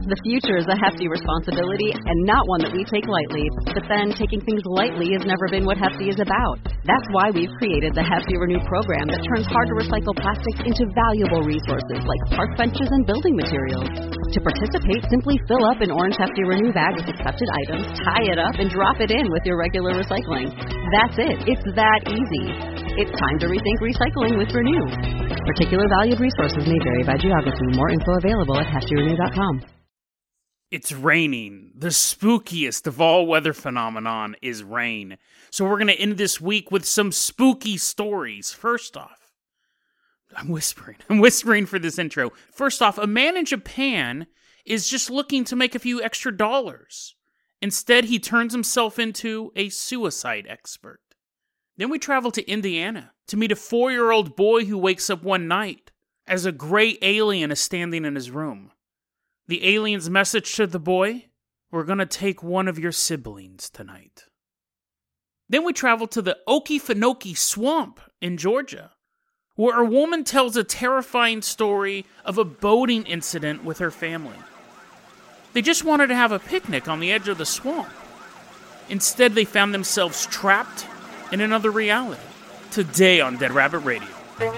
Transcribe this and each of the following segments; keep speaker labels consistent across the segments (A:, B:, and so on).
A: The future is a hefty responsibility and not one that we take lightly. But then, taking things lightly has never been what Hefty is about. That's why we've created the Hefty Renew program that turns hard-to-recycle plastics into valuable resources like park benches and building materials. To participate, simply fill up an orange Hefty Renew bag with accepted items, tie it up, and drop it in with your regular recycling. That's it. It's that easy. It's time to rethink recycling with Renew. Particular valued resources may vary by geography. More info available at heftyrenew.com.
B: It's raining. The spookiest of all weather phenomenon is rain. So we're going to end this week with some spooky stories. First off, I'm whispering for this intro. First off, a man in Japan is just looking to make a few extra dollars. Instead, he turns himself into a suicide expert. Then we travel to Indiana to meet a 4-year-old boy who wakes up one night as a gray alien is standing in his room. The alien's message to the boy: we're going to take one of your siblings tonight. Then we travel to the Okefenokee Swamp in Georgia, where a woman tells a terrifying story of a boating incident with her family. They just wanted to have a picnic on the edge of the swamp. Instead, they found themselves trapped in another reality. Today on Dead Rabbit Radio.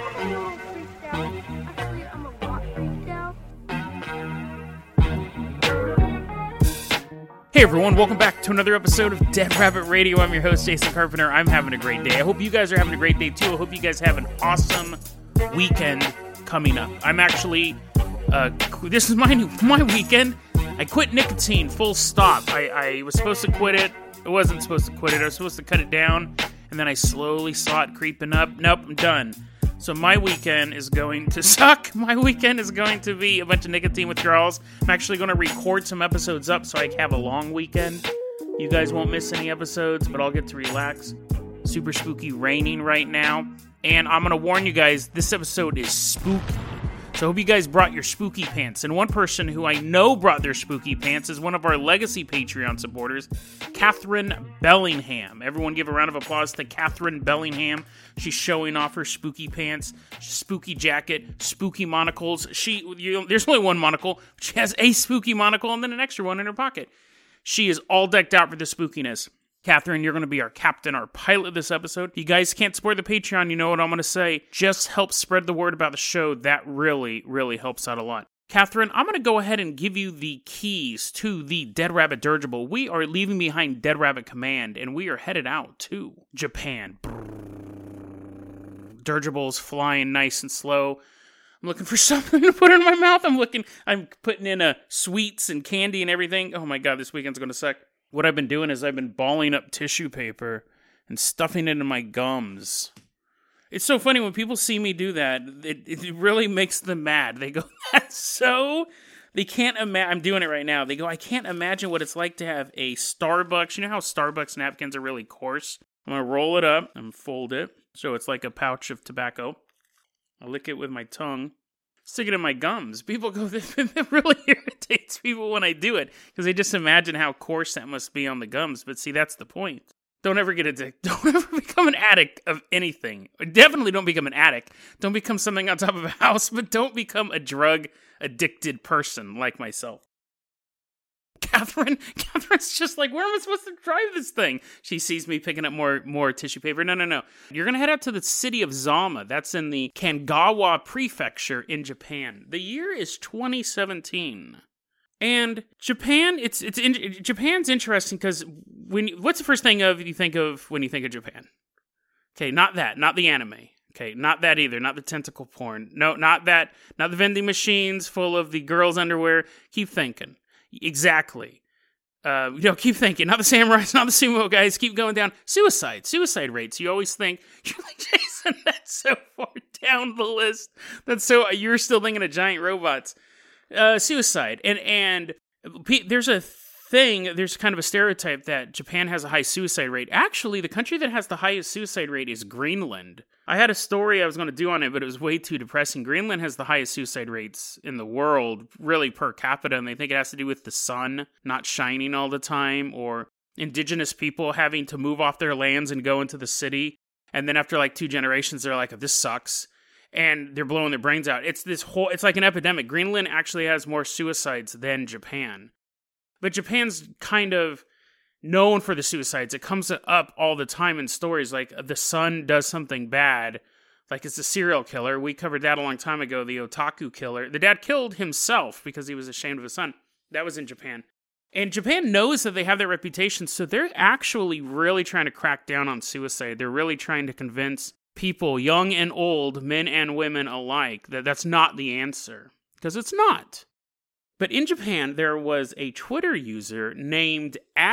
B: Hey everyone, welcome back to another episode of Dead Rabbit Radio. I'm your host, Jason Carpenter. I'm having a great day. I hope you guys are having a great day too. I hope you guys have an awesome weekend coming up. I'm actually, this is my weekend. I quit nicotine, full stop. I was supposed to quit it. I wasn't supposed to quit it. I was supposed to cut it down. And then I slowly saw it creeping up. Nope, I'm done. So my weekend is going to suck. My weekend is going to be a bunch of nicotine withdrawals. I'm actually going to record some episodes up so I can have a long weekend. You guys won't miss any episodes, but I'll get to relax. Super spooky raining right now. And I'm going to warn you guys, this episode is spooky. So I hope you guys brought your spooky pants. And one person who I know brought their spooky pants is one of our legacy Patreon supporters, Catherine Bellingham. Everyone give a round of applause to Catherine Bellingham. She's showing off her spooky pants, spooky jacket, spooky monocles. There's only one monocle. She has a spooky monocle and then an extra one in her pocket. She is all decked out for the spookiness. Catherine, you're going to be our captain, our pilot this episode. If you guys can't support the Patreon, you know what I'm going to say. Just help spread the word about the show. That really, really helps out a lot. Catherine, I'm going to go ahead and give you the keys to the Dead Rabbit dirigible. We are leaving behind Dead Rabbit Command, and we are headed out to Japan. Dirigible's flying nice and slow. I'm looking for something to put in my mouth. I'm putting in sweets and candy and everything. Oh my god, this weekend's going to suck. What I've been doing is I've been balling up tissue paper and stuffing it in my gums. It's so funny when people see me do that. It really makes them mad. They go, that's so... They can't imagine... I'm doing it right now. They go, I can't imagine what it's like to have a Starbucks. You know how Starbucks napkins are really coarse? I'm going to roll it up and fold it so it's like a pouch of tobacco. I'll lick it with my tongue. Stick it in my gums. People go, it really irritates people when I do it, because they just imagine how coarse that must be on the gums. But see, that's the point. Don't ever get addicted. Don't ever become an addict of anything. Definitely don't become an addict. Don't become something on top of a house, but don't become a drug-addicted person like myself. Catherine's just like, where am I supposed to drive this thing? She sees me picking up more tissue paper. No. You're going to head out to the city of Zama. That's in the Kanagawa Prefecture in Japan. The year is 2017. And Japan, Japan's interesting because what's the first thing you think of when you think of Japan? Okay, not that, not the anime. Okay, not that either, not the tentacle porn. No, not that, not the vending machines full of the girls' underwear. Keep thinking. Exactly. Keep thinking. Not the samurais, not the sumo guys. Keep going down. Suicide rates. You always think, you're like, Jason, that's so far down the list. You're still thinking of giant robots. Suicide. And there's kind of a stereotype that Japan has a high suicide rate. Actually, the country that has the highest suicide rate is Greenland. I had a story I was going to do on it, but it was way too depressing. Greenland has the highest suicide rates in the world, really per capita, and they think it has to do with the sun not shining all the time, or indigenous people having to move off their lands and go into the city. And then after like 2 generations, they're like, oh, this sucks. and they're blowing their brains out. It's like an epidemic. Greenland actually has more suicides than Japan. But Japan's kind of known for the suicides. It comes up all the time in stories, like the son does something bad, like it's a serial killer. We covered that a long time ago, the otaku killer. The dad killed himself because he was ashamed of his son. That was in Japan. And Japan knows that they have that reputation, so they're actually really trying to crack down on suicide. They're really trying to convince people, young and old, men and women alike, that that's not the answer. Because it's not. But in Japan, there was a Twitter user named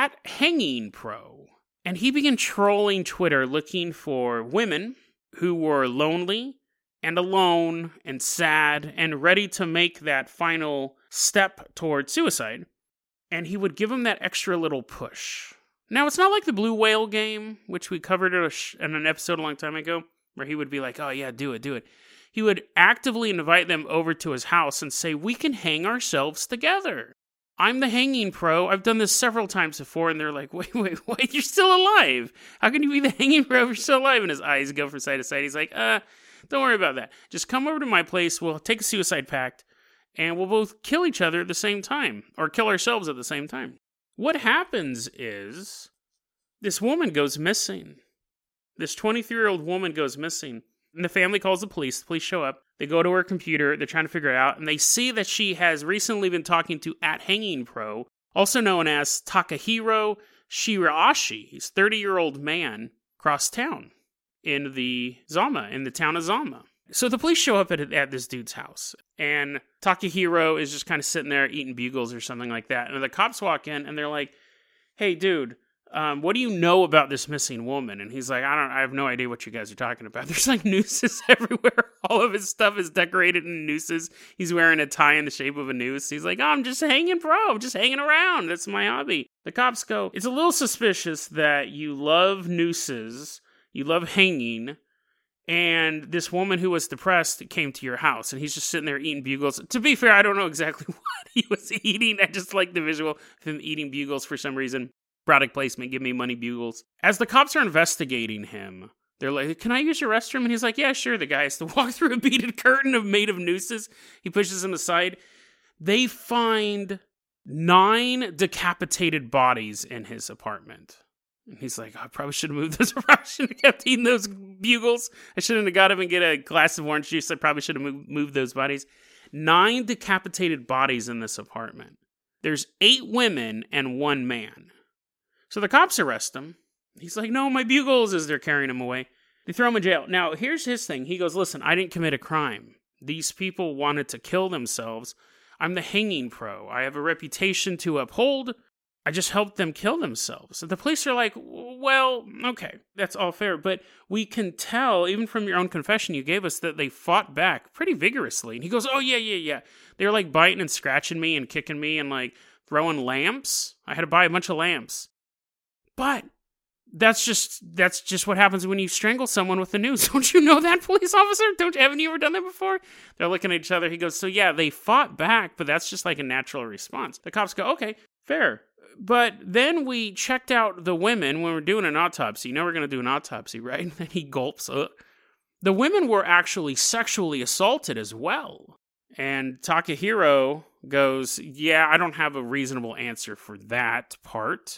B: @HangingPro. And he began trolling Twitter looking for women who were lonely and alone and sad and ready to make that final step toward suicide. And he would give them that extra little push. Now, it's not like the Blue Whale game, which we covered in an episode a long time ago, where he would be like, oh yeah, do it. He would actively invite them over to his house and say, we can hang ourselves together. I'm the hanging pro. I've done this several times before. And they're like, wait, you're still alive. How can you be the hanging pro if you're still alive? And his eyes go from side to side. He's like, don't worry about that. Just come over to my place. We'll take a suicide pact. And we'll both kill each other at the same time. Or kill ourselves at the same time. What happens is, this woman goes missing. This 23-year-old woman goes missing. And the family calls the police. The police show up. They go to her computer. They're trying to figure it out. And they see that she has recently been talking to @HangingPro, also known as Takahiro Shiraishi. He's a 30-year-old man across town in the town of Zama. So the police show up at this dude's house. And Takahiro is just kind of sitting there eating bugles or something like that. And the cops walk in and they're like, hey, dude, what do you know about this missing woman? And he's like, I have no idea what you guys are talking about. There's like nooses everywhere. All of his stuff is decorated in nooses. He's wearing a tie in the shape of a noose. He's like, I'm just hanging I'm just hanging around. That's my hobby. The cops go, it's a little suspicious that you love nooses, you love hanging, and this woman who was depressed came to your house, and he's just sitting there eating bugles. To be fair, I don't know exactly what he was eating. I just like the visual of him eating bugles for some reason. Product placement, give me money, bugles. As the cops are investigating him, they're like, can I use your restroom? And he's like, yeah, sure. The guy has to walk through a beaded curtain made of nooses. He pushes him aside. They find 9 decapitated bodies in his apartment. And he's like, I probably should have moved those. I probably should have kept eating those bugles. I shouldn't have got him and get a glass of orange juice. I probably should have moved those bodies. 9 decapitated bodies in this apartment. There's 8 women and 1 man. So the cops arrest him. He's like, no, my bugles, as they're carrying him away. They throw him in jail. Now, here's his thing. He goes, listen, I didn't commit a crime. These people wanted to kill themselves. I'm the hanging pro. I have a reputation to uphold. I just helped them kill themselves. So the police are like, well, okay, that's all fair. But we can tell, even from your own confession you gave us, that they fought back pretty vigorously. And he goes, oh, yeah. They were like biting and scratching me and kicking me and like throwing lamps. I had to buy a bunch of lamps. But that's just what happens when you strangle someone with the noose. Don't you know that, police officer? Haven't you ever done that before? They're looking at each other. He goes, so yeah, they fought back, but that's just like a natural response. The cops go, okay, fair. But then we checked out the women when we're doing an autopsy. You know we're going to do an autopsy, right? And he gulps. The women were actually sexually assaulted as well. And Takahiro goes, yeah, I don't have a reasonable answer for that part.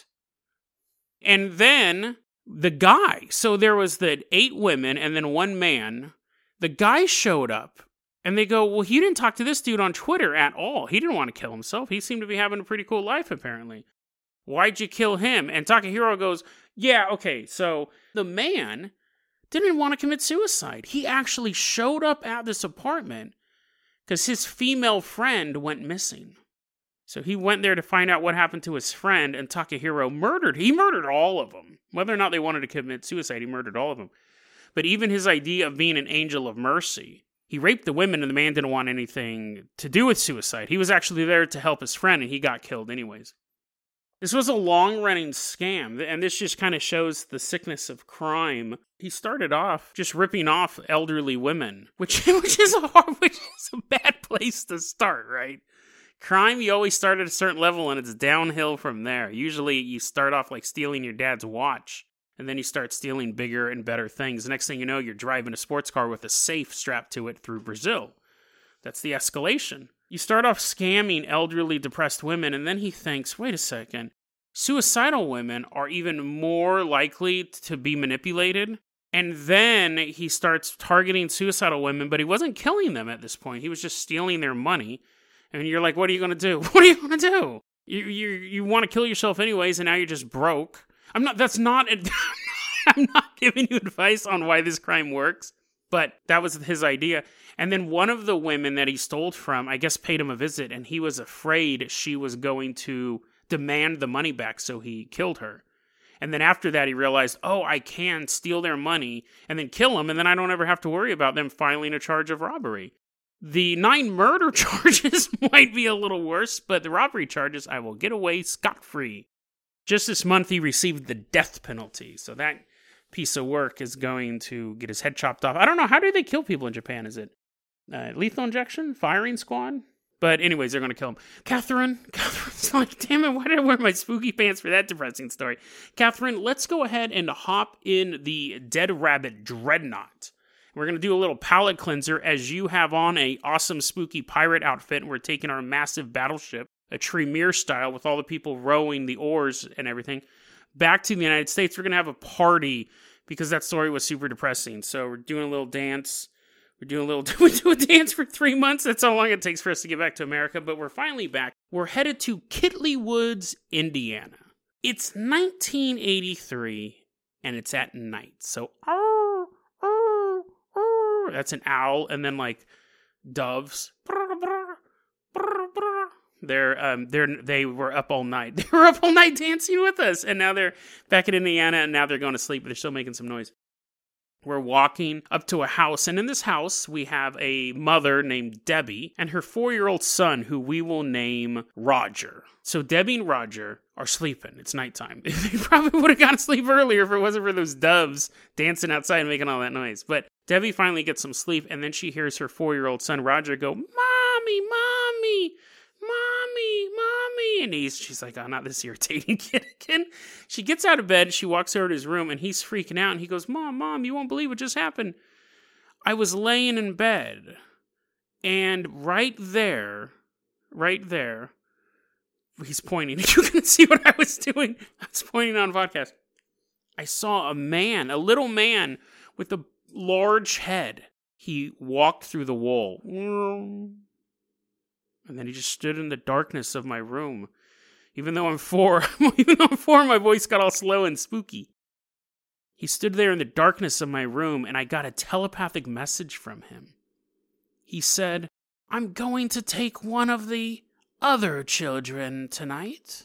B: And then the guy, so there was the 8 women and then 1 man. The guy showed up and they go, well, he didn't talk to this dude on Twitter at all. He didn't want to kill himself. He seemed to be having a pretty cool life, apparently. Why'd you kill him? And Takahiro goes, yeah, okay, so the man didn't want to commit suicide. He actually showed up at this apartment because his female friend went missing. So he went there to find out what happened to his friend, and Takahiro murdered all of them. Whether or not they wanted to commit suicide, he murdered all of them. But even his idea of being an angel of mercy, he raped the women and the man didn't want anything to do with suicide. He was actually there to help his friend, and he got killed anyways. This was a long-running scam, and this just kind of shows the sickness of crime. He started off just ripping off elderly women, which is a bad place to start, right? Crime, you always start at a certain level and it's downhill from there. Usually you start off like stealing your dad's watch And then you start stealing bigger and better things. The next thing you know, you're driving a sports car with a safe strapped to it through Brazil. That's the escalation. You start off scamming elderly, depressed women, and then he thinks, wait a second, suicidal women are even more likely to be manipulated. And then he starts targeting suicidal women, but he wasn't killing them at this point. He was just stealing their money. And you're like, what are you going to do? What are you going to do? You want to kill yourself anyways, and now you're just broke. I'm not giving you advice on why this crime works, but that was his idea. And then one of the women that he stole from, I guess, paid him a visit, and he was afraid she was going to demand the money back, so he killed her. And then after that, he realized, oh, I can steal their money and then kill them, and then I don't ever have to worry about them filing a charge of robbery. The 9 murder charges might be a little worse, but the robbery charges, I will get away scot-free. Just this month, he received the death penalty, so that piece of work is going to get his head chopped off. I don't know, how do they kill people in Japan? Is it lethal injection? Firing squad? But anyways, they're going to kill him. Catherine's like, damn it, why did I wear my spooky pants for that depressing story? Catherine, let's go ahead and hop in the Dead Rabbit Dreadnought. We're going to do a little palate cleanser as you have on a awesome spooky pirate outfit, and we're taking our massive battleship, a Tremere style with all the people rowing the oars and everything, back to the United States. We're going to have a party because that story was super depressing. So we're doing a little dance. We do a dance for 3 months. That's how long it takes for us to get back to America. But we're finally back. We're headed to Kitley Woods, Indiana. It's 1983, and it's at night. So, that's an owl, and then like doves. They were up all night. They were up all night dancing with us, and now they're back in Indiana, and now they're going to sleep, but they're still making some noise. We're walking up to a house, and in this house, we have a mother named Debbie and her 4-year-old son, who we will name Roger. So Debbie and Roger are sleeping. It's nighttime. They probably would have gone to sleep earlier if it wasn't for those doves dancing outside and making all that noise. But Debbie finally gets some sleep, and then she hears her 4-year-old son, Roger, go, Mommy, Mommy, Mommy, Mommy. And she's like, oh, not this irritating kid again. She gets out of bed, she walks over to his room, and he's freaking out, and he goes, Mom, you won't believe what just happened. I was laying in bed, and right there, he's pointing. You can see what I was doing. I was pointing on podcast. I saw a little man with a large head. He walked through the wall. And then he just stood in the darkness of my room. Even though I'm 4, my voice got all slow and spooky. He stood there in the darkness of my room, and I got a telepathic message from him. He said, I'm going to take one of the other children tonight.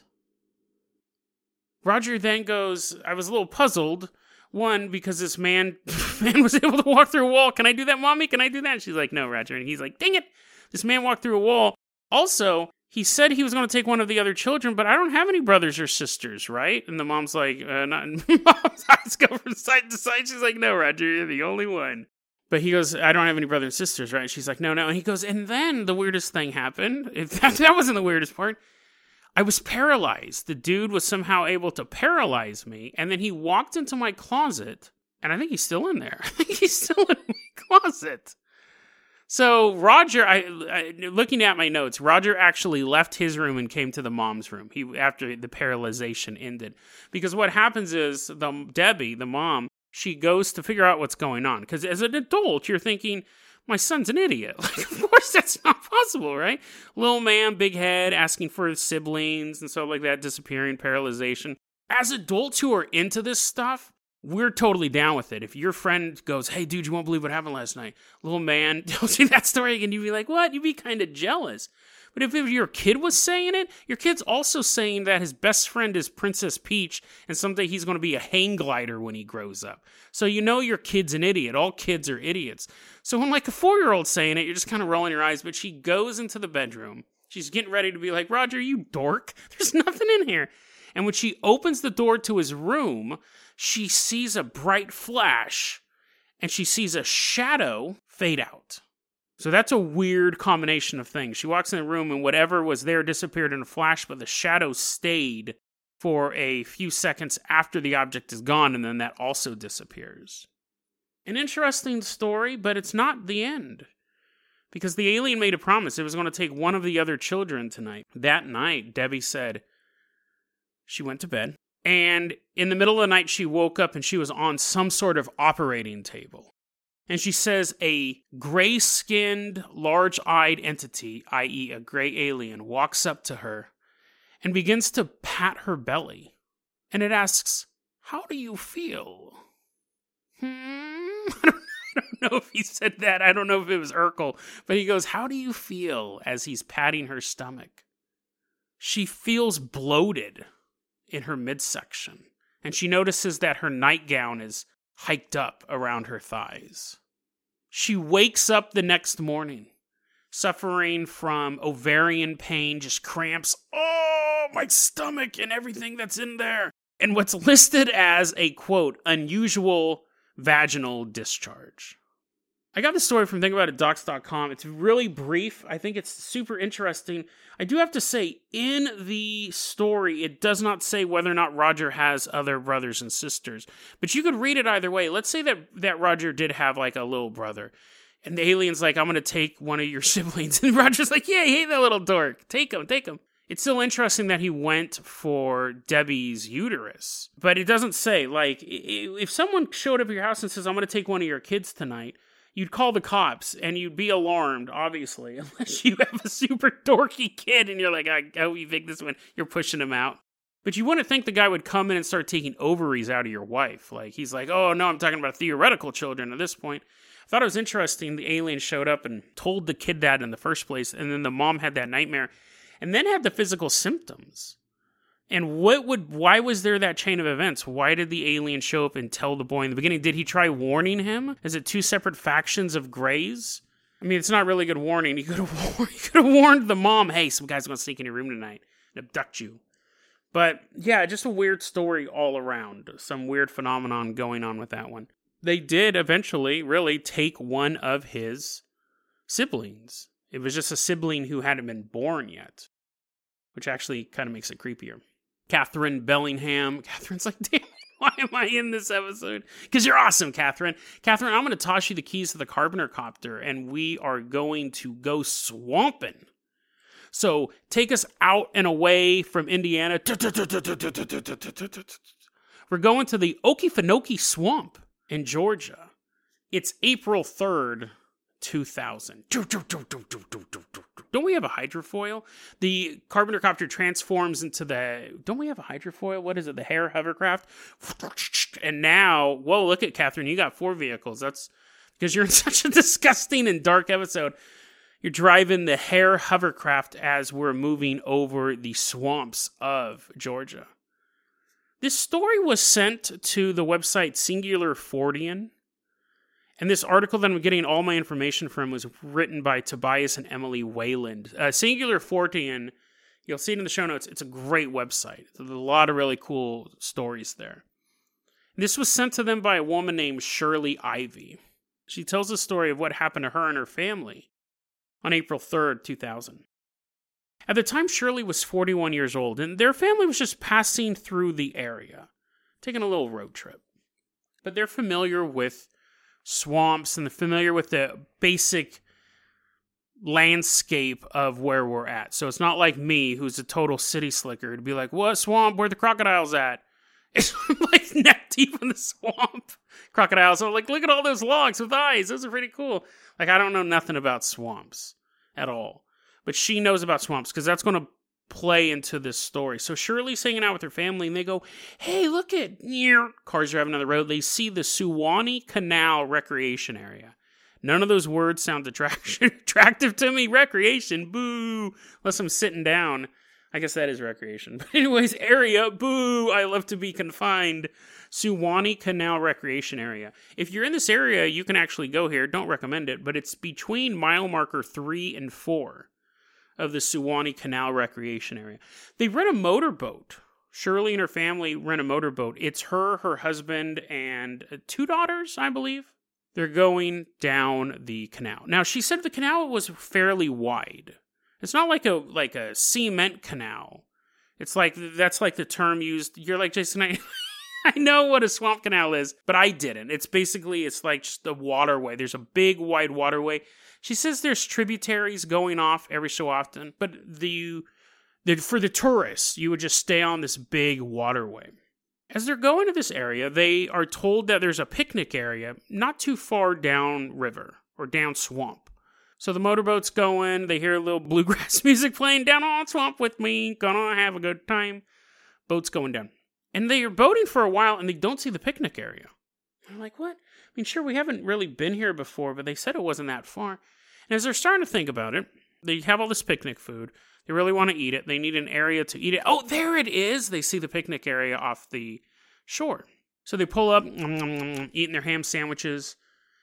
B: Roger then goes, I was a little puzzled. One, because this man was able to walk through a wall. Can I do that, Mommy? Can I do that? And she's like, no, Roger. And he's like, dang it. This man walked through a wall. Also, he said he was going to take one of the other children, but I don't have any brothers or sisters, right? And the mom's like, not. Mom's eyes go from side to side. She's like, no, Roger, you're the only one. But he goes, I don't have any brothers and sisters, right? She's like, no. And he goes, and then the weirdest thing happened. That wasn't the weirdest part. I was paralyzed. The dude was somehow able to paralyze me, and then he walked into my closet, and I think he's still in there. I think he's still in my closet. So Roger, looking at my notes, Roger actually left his room and came to the mom's room after the paralyzation ended. Because what happens is Debbie, the mom, she goes to figure out what's going on. Because as an adult, you're thinking, my son's an idiot. Like, of course that's not possible, right? Little man, big head, asking for his siblings and stuff like that, disappearing, paralyzation. As adults who are into this stuff, we're totally down with it. If your friend goes, hey, dude, you won't believe what happened last night. Little man tells you that story, and you'd be like, what? You'd be kind of jealous. But if your kid was saying it, your kid's also saying that his best friend is Princess Peach, and someday he's going to be a hang glider when he grows up. So you know your kid's an idiot. All kids are idiots. So when like a 4-year-old saying it, you're just kind of rolling your eyes, but she goes into the bedroom. She's getting ready to be like, Roger, you dork. There's nothing in here. And when she opens the door to his room, she sees a bright flash, and she sees a shadow fade out. So that's a weird combination of things. She walks in the room, and whatever was there disappeared in a flash, but the shadow stayed for a few seconds after the object is gone, and then that also disappears. An interesting story, but it's not the end. Because the alien made a promise it was going to take one of the other children tonight. That night, Debbie said she went to bed, and in the middle of the night, she woke up and she was on some sort of operating table. And she says a gray-skinned, large-eyed entity, i.e. a gray alien, walks up to her and begins to pat her belly. And it asks, "How do you feel?" I don't know if he said that. I don't know if it was Urkel. But he goes, "How do you feel?" as he's patting her stomach. She feels bloated in her midsection. And she notices that her nightgown is hiked up around her thighs. She wakes up the next morning, suffering from ovarian pain, just cramps. Oh, my stomach and everything that's in there. And what's listed as a, quote, unusual vaginal discharge. I got this story from thinkaboutitdocs.com. It's really brief. I think it's super interesting. I do have to say, in the story, it does not say whether or not Roger has other brothers and sisters. But you could read it either way. Let's say that Roger did have like a little brother. And the alien's like, "I'm going to take one of your siblings." And Roger's like, "Yeah, hey, that little dork. Take him. It's still interesting that he went for Debbie's uterus. But it doesn't say, like, if someone showed up at your house and says, "I'm going to take one of your kids tonight," you'd call the cops, and you'd be alarmed, obviously, unless you have a super dorky kid, and you're like, "Oh, you think this one?" You're pushing him out. But you wouldn't think the guy would come in and start taking ovaries out of your wife. Like, he's like, "Oh, no, I'm talking about theoretical children at this point." I thought it was interesting the alien showed up and told the kid that in the first place, and then the mom had that nightmare, and then had the physical symptoms. And why was there that chain of events? Why did the alien show up and tell the boy in the beginning? Did he try warning him? Is it two separate factions of grays? I mean, it's not really good warning. He could have warned the mom, "Hey, some guy's going to sneak in your room tonight and abduct you." But yeah, just a weird story all around. Some weird phenomenon going on with that one. They did eventually really take one of his siblings. It was just a sibling who hadn't been born yet, which actually kind of makes it creepier. Catherine Bellingham. Catherine's like, "Damn, why am I in this episode?" Because you're awesome, Catherine. Catherine, I'm going to toss you the keys to the Carpenter copter, and we are going to go swamping. So take us out and away from Indiana. We're going to the Okefenokee Swamp in Georgia. It's April 3rd, 2000. Don't we have a hydrofoil? The Carpenter copter transforms into the... Don't we have a hydrofoil? What is it? The Hare hovercraft? And now... Whoa, look at Catherine. You got 4 vehicles. That's because you're in such a disgusting and dark episode. You're driving the Hare hovercraft as we're moving over the swamps of Georgia. This story was sent to the website Singular Fortean. And this article that I'm getting all my information from was written by Tobias and Emily Wayland. Singular Fortean, you'll see it in the show notes. It's a great website. There's a lot of really cool stories there. This was sent to them by a woman named Shirley Ivy. She tells the story of what happened to her and her family on April 3rd, 2000. At the time, Shirley was 41 years old, and their family was just passing through the area, taking a little road trip. But they're familiar with swamps and familiar with the basic landscape of where we're at. So it's not like me, who's a total city slicker, to be like, "What swamp? Where the crocodiles at?" It's like neck deep in the swamp. Crocodiles. So I'm like, look at all those logs with eyes. Those are pretty cool. Like, I don't know nothing about swamps at all. But she knows about swamps because that's going to play into this story. So Shirley's hanging out with her family and they go, "Hey, look at," cars driving on the road. They see the Suwannee Canal Recreation Area. None of those words sound attractive to me. Recreation, boo. Unless I'm sitting down. I guess that is recreation. But anyways, area, boo. I love to be confined. Suwannee Canal Recreation Area. If you're in this area, you can actually go here. Don't recommend it, but it's between mile marker 3 and 4 of the Suwannee Canal Recreation Area. They rent a motorboat. Shirley and her family rent a motorboat. It's her husband, and 2 daughters, I believe. They're going down the canal. Now, she said the canal was fairly wide. It's not like a cement canal. It's like, that's like the term used. You're like, Jason, I know what a swamp canal is, but I didn't. It's like just a waterway. There's a big, wide waterway. She says there's tributaries going off every so often, but for the tourists, you would just stay on this big waterway. As they're going to this area, they are told that there's a picnic area not too far down river or down swamp. So the motorboat's going, they hear a little bluegrass music playing, down on swamp with me, gonna have a good time. Boat's going down. And they are boating for a while, and they don't see the picnic area. I'm like, what? I mean, sure, we haven't really been here before, but they said it wasn't that far. And as they're starting to think about it, they have all this picnic food. They really want to eat it. They need an area to eat it. Oh, there it is! They see the picnic area off the shore. So they pull up, eating their ham sandwiches,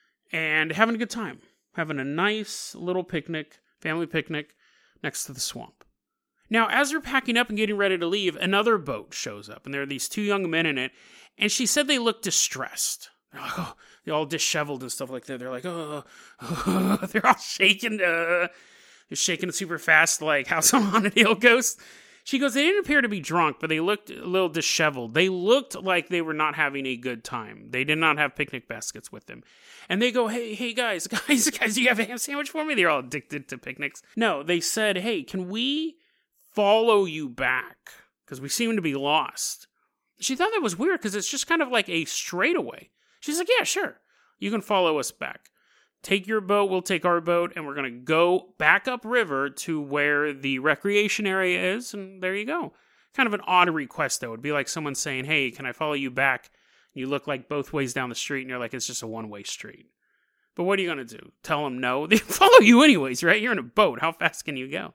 B: and having a good time. Having a nice little picnic, family picnic, next to the swamp. Now, as they're packing up and getting ready to leave, another boat shows up, and there are these two young men in it, and she said they look distressed. They're like, oh, they're all disheveled and stuff like that. They're like, oh, they're all shaking. They're shaking super fast, like House on Haunted Hill Ghost. She goes, they didn't appear to be drunk, but they looked a little disheveled. They looked like they were not having a good time. They did not have picnic baskets with them. And they go, hey, guys, do you have a ham sandwich for me? They're all addicted to picnics. No, they said, hey, can we follow you back? Because we seem to be lost. She thought that was weird because it's just kind of like a straightaway. She's like, yeah, sure. You can follow us back. Take your boat, we'll take our boat, and we're going to go back upriver to where the recreation area is, and there you go. Kind of an odd request, though. It'd be like someone saying, hey, can I follow you back? And you look like both ways down the street, and you're like, it's just a one-way street. But what are you going to do? Tell them no? They follow you anyways, right? You're in a boat. How fast can you go?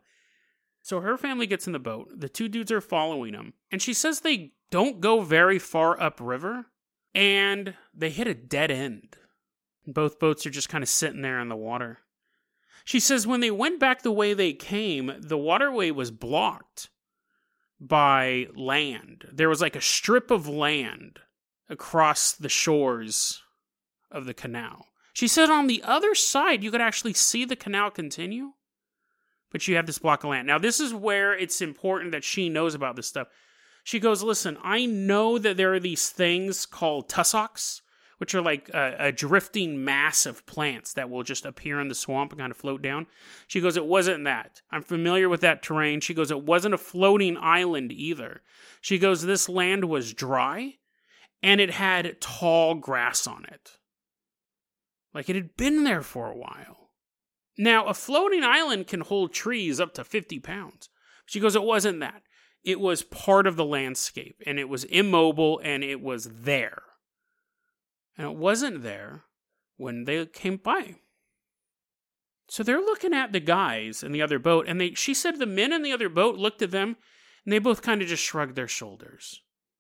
B: So her family gets in the boat. The two dudes are following them. And she says they don't go very far upriver, and they hit a dead end. Both boats are just kind of sitting there in the water. She says when they went back the way they came, the waterway was blocked by land. There was like a strip of land across the shores of the canal. She said on the other side, you could actually see the canal continue, but you have this block of land. Now, this is where it's important that she knows about this stuff. She goes, listen, I know that there are these things called tussocks, which are like a drifting mass of plants that will just appear in the swamp and kind of float down. She goes, it wasn't that. I'm familiar with that terrain. She goes, it wasn't a floating island either. She goes, this land was dry, and it had tall grass on it. Like it had been there for a while. Now, a floating island can hold trees up to 50 pounds. She goes, it wasn't that. It was part of the landscape, and it was immobile, and it was there. And it wasn't there when they came by. So they're looking at the guys in the other boat, and she said the men in the other boat looked at them, and they both kind of just shrugged their shoulders.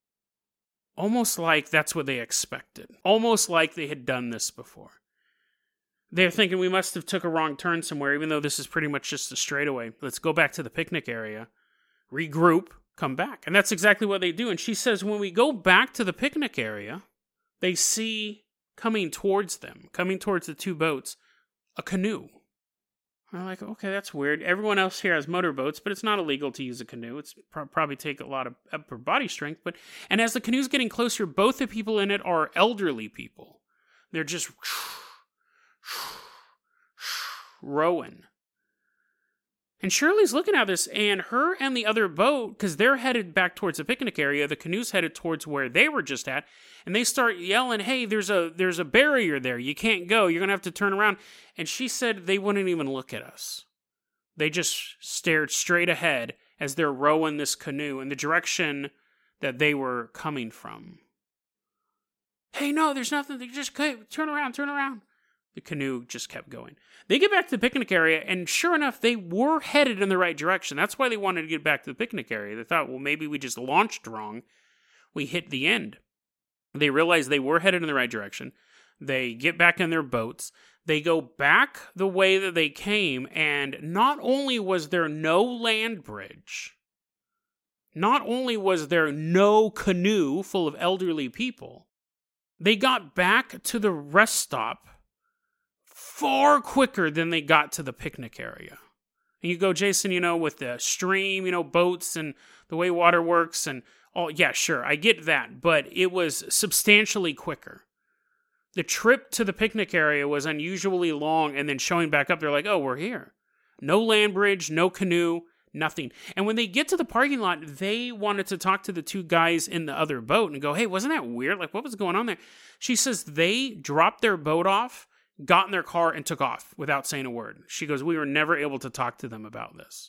B: Almost like that's what they expected. Almost like they had done this before. They're thinking we must have took a wrong turn somewhere, even though this is pretty much just a straightaway. Let's go back to the picnic area, regroup, come back. And that's exactly what they do. And she says when we go back to the picnic area, they see coming towards the two boats, a canoe. And they're like, okay, that's weird. Everyone else here has motorboats, but it's not illegal to use a canoe. It's probably take a lot of upper body strength. And as the canoe's getting closer, both the people in it are elderly people. They're just rowing. And Shirley's looking at this, and her and the other boat, because they're headed back towards the picnic area, the canoe's headed towards where they were just at, and they start yelling, hey, there's a barrier there, you can't go, you're going to have to turn around. And she said they wouldn't even look at us. They just stared straight ahead as they're rowing this canoe in the direction that they were coming from. Hey, no, there's nothing, they just turn around. The canoe just kept going. They get back to the picnic area, and sure enough, they were headed in the right direction. That's why they wanted to get back to the picnic area. They thought, well, maybe we just launched wrong. We hit the end. They realized they were headed in the right direction. They get back in their boats. They go back the way that they came, and not only was there no land bridge, not only was there no canoe full of elderly people, they got back to the rest stop far quicker than they got to the picnic area. And you go, Jason, with the stream, boats and the way water works and all, yeah, sure, I get that, but it was substantially quicker. The trip to the picnic area was unusually long, and then showing back up, they're like, oh, we're here. No land bridge, no canoe, nothing. And when they get to the parking lot, they wanted to talk to the two guys in the other boat and go, hey, wasn't that weird? Like, what was going on there? She says they dropped their boat off, got in their car, and took off without saying a word. She goes, we were never able to talk to them about this.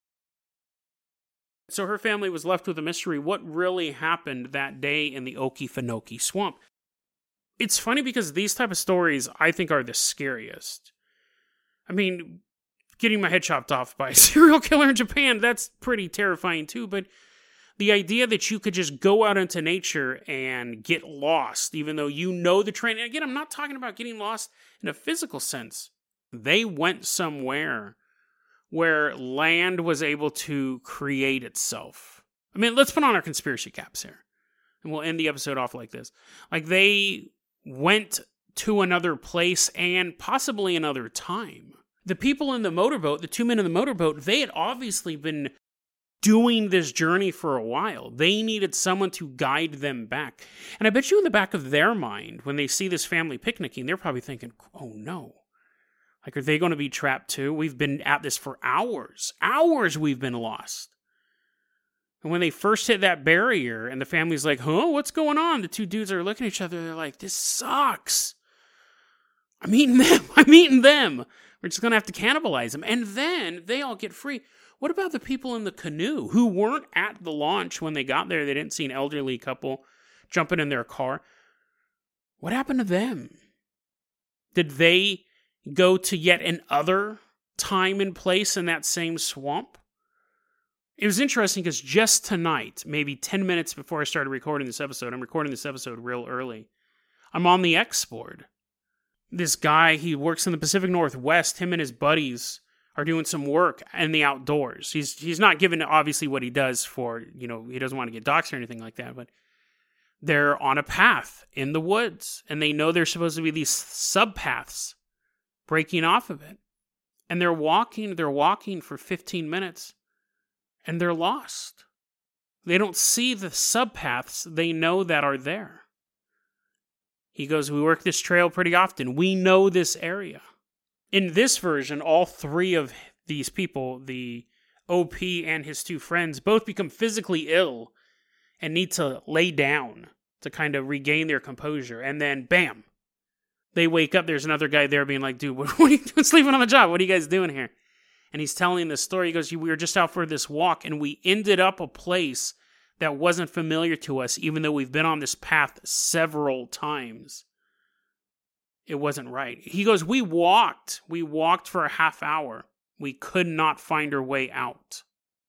B: So her family was left with a mystery. What really happened that day in the Okefenokee Swamp? It's funny because these type of stories, I think, are the scariest. I mean, getting my head chopped off by a serial killer in Japan, that's pretty terrifying too, but the idea that you could just go out into nature and get lost, even though you know the terrain. And again, I'm not talking about getting lost in a physical sense. They went somewhere where land was able to create itself. I mean, let's put on our conspiracy caps here. And we'll end the episode off like this. Like, they went to another place and possibly another time. The people in the motorboat, the two men in the motorboat, they had obviously been doing this journey for a while. They needed someone to guide them back. And I bet you in the back of their mind, when they see this family picnicking, they're probably thinking, oh no. Like, are they going to be trapped too? We've been at this for hours. Hours we've been lost. And when they first hit that barrier and the family's like, huh, what's going on? The two dudes are looking at each other. They're like, this sucks. I'm eating them. We're just going to have to cannibalize them. And then they all get free. What about the people in the canoe who weren't at the launch when they got there? They didn't see an elderly couple jumping in their car. What happened to them? Did they go to yet another time and place in that same swamp? It was interesting because just tonight, maybe 10 minutes before I started recording this episode, I'm recording this episode real early, I'm on the X board. This guy, he works in the Pacific Northwest. Him and his buddies are doing some work in the outdoors. He's not given obviously what he does for, he doesn't want to get doxxed or anything like that, but they're on a path in the woods, and they know there's supposed to be these subpaths breaking off of it. And they're walking for 15 minutes, and they're lost. They don't see the subpaths they know that are there. He goes, we work this trail pretty often. We know this area. In this version, all three of these people, the OP and his two friends, both become physically ill and need to lay down to kind of regain their composure. And then, bam, they wake up. There's another guy there being like, dude, what are you doing sleeping on the job? What are you guys doing here? And he's telling this story. He goes, we were just out for this walk, and we ended up a place that wasn't familiar to us, even though we've been on this path several times. It wasn't right. He goes, we walked for a half hour. We could not find our way out.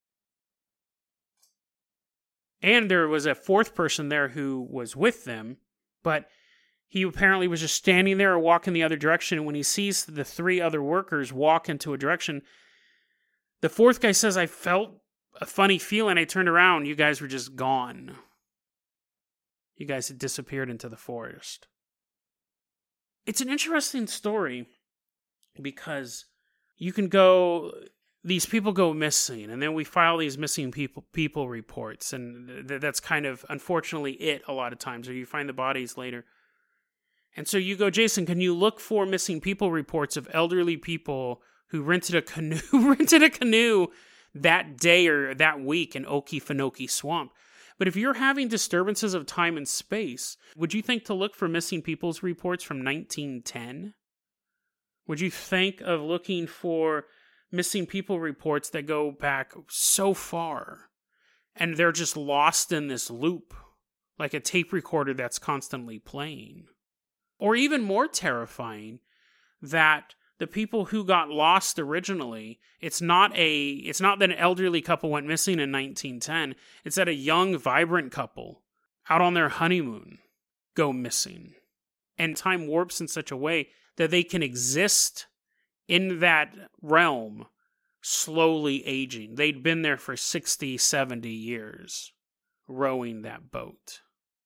B: And there was a fourth person there who was with them, but he apparently was just standing there or walking the other direction. And when he sees the three other workers walk into a direction, the fourth guy says, I felt a funny feeling. I turned around. You guys were just gone. You guys had disappeared into the forest. It's an interesting story because you can go, these people go missing, and then we file these missing people reports, and that's kind of, unfortunately, it a lot of times, or you find the bodies later. And so you go, Jason, can you look for missing people reports of elderly people who rented a canoe that day or that week in Okefenokee Swamp? But if you're having disturbances of time and space, would you think to look for missing people's reports from 1910? Would you think of looking for missing people reports that go back so far and they're just lost in this loop, like a tape recorder that's constantly playing? Or even more terrifying, that the people who got lost originally, it's not that an elderly couple went missing in 1910. It's that a young, vibrant couple out on their honeymoon go missing. And time warps in such a way that they can exist in that realm, slowly aging. They'd been there for 60, 70 years, rowing that boat.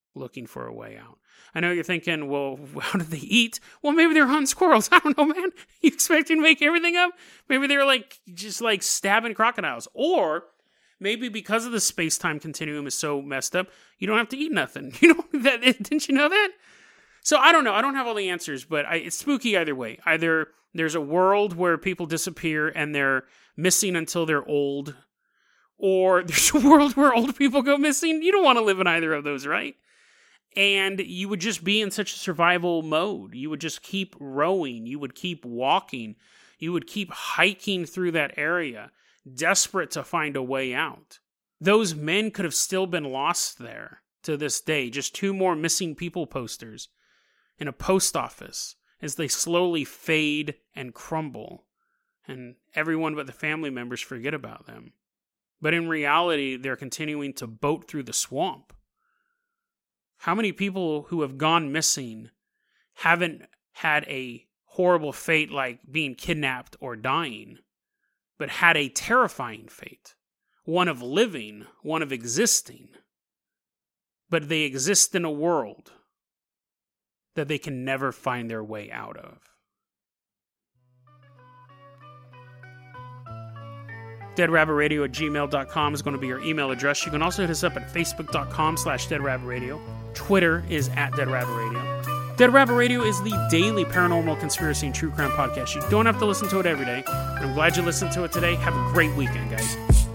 B: looking for a way out. I know you're thinking, well, how did they eat? Well, maybe they're hunting squirrels. I don't know, man. You expecting to make everything up? Maybe they're just stabbing crocodiles. Or maybe because of the space-time continuum is so messed up, you don't have to eat nothing. Didn't you know that? So I don't know. I don't have all the answers, but it's spooky either way. Either there's a world where people disappear and they're missing until they're old, or there's a world where old people go missing. You don't want to live in either of those, right? And you would just be in such a survival mode. You would just keep rowing. You would keep walking. You would keep hiking through that area, desperate to find a way out. Those men could have still been lost there to this day. Just 2 more missing people posters in a post office as they slowly fade and crumble, and everyone but the family members forget about them. But in reality, they're continuing to boat through the swamp. How many people who have gone missing haven't had a horrible fate like being kidnapped or dying, but had a terrifying fate? One of living, one of existing. But they exist in a world that they can never find their way out of. DeadRabbitRadio@gmail.com is going to be your email address. You can also hit us up at Facebook.com/DeadRabbitRadio. Twitter is @DeadRabbitRadio. Dead Rabbit Radio is the daily paranormal conspiracy and true crime podcast. You don't have to listen to it every day. And I'm glad you listened to it today. Have a great weekend, guys.